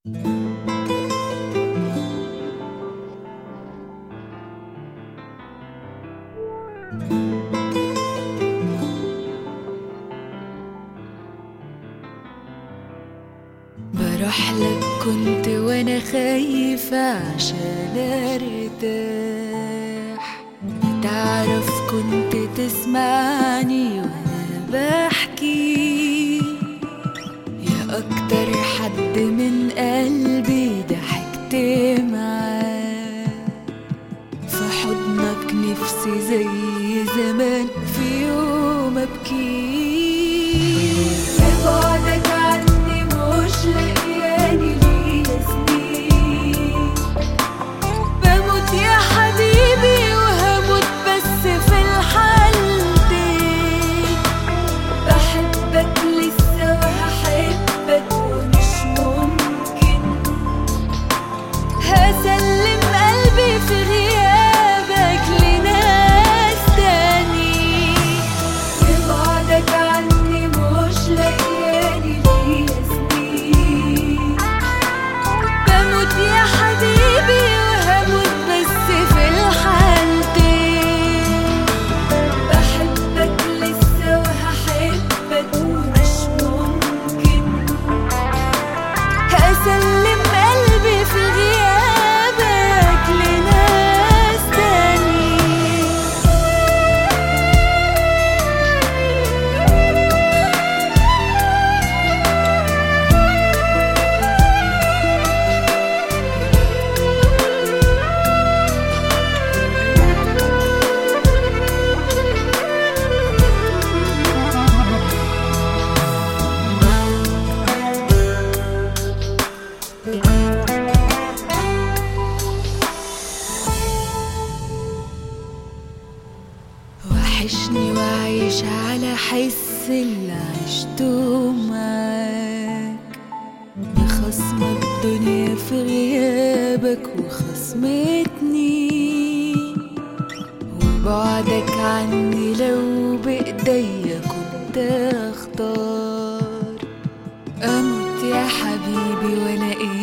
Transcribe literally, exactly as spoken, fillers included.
بروحلك كنت وانا خايفة عشان ارتاح، تعرف كنت تسمعني وانا بحكي، يا اكتر حد من قلبي ضحكت معاه، في حضنك نفسي زي زمان في يوم ابكي. بعدك عني مش لاقياني ليا سنين، بموت يا حبيبي وهموت بس في الحالتين، بحبك لسه وهحبك ومش ممكن هسلم قلبي في غيابك لناس تاني. بعدك عني مش لاقياني ليا سنين، بموت يا حبيبي وهموت بس في الحالتين، بحبك لسه وهحبك ومش ممكن هسلم قلبي في غيابك لناس تاني. وحشني وعايش على حس اللي عشته معاك، بخصم الدنيا في غيابك وخصمتني، وبعدك عني لو بإيديا كنت اختار، اموت يا حبيبي وانا ايه